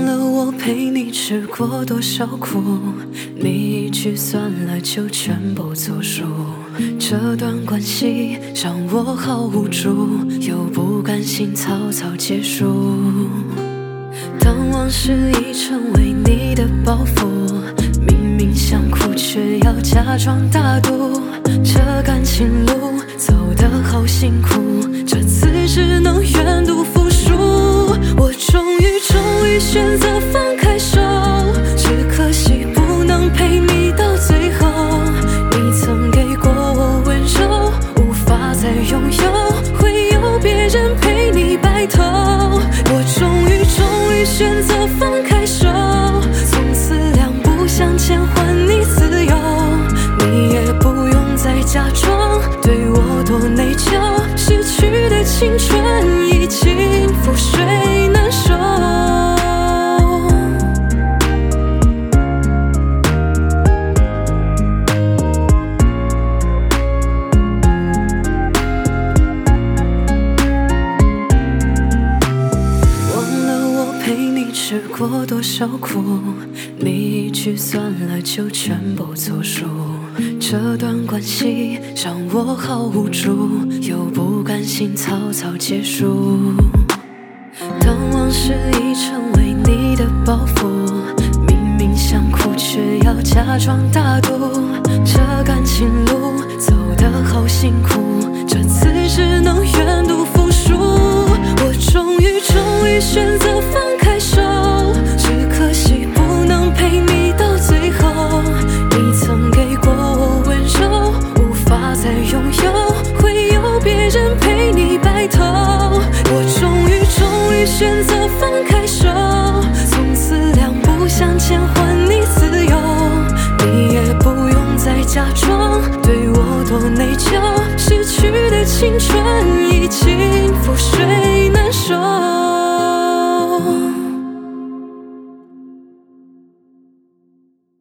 了我陪你吃过多少苦，你一句算了就全部作数。这段关系让我好无助，又不甘心草草结束。当往事已成为你的包袱，明明想哭却要假装大度。这感情路走得好辛苦，这次只能愿赌服输。我终于选择放开手，只可惜不能陪你到最后。你曾给过我温柔，无法再拥有，会有别人陪你白头。我终于选择放开手，从此两不相欠，还你自由。你也不用再假装对我多内疚，失去的青春已经覆水难收。吃过多少苦，你一句算了就全部作数。这段关系让我好无助，又不甘心草草结束。当往事已成为你的包袱，明明想哭却要假装大度。这感情路走得好辛苦，这次只能愿赌服输。我终于选择放开手，只可惜不能陪你到最后。你曾给过我温柔，无法再拥有，会有别人陪你白头。我终于选择放开手，从此两不相欠，还你自由。你也不用再假装对我多内疚，失去的青春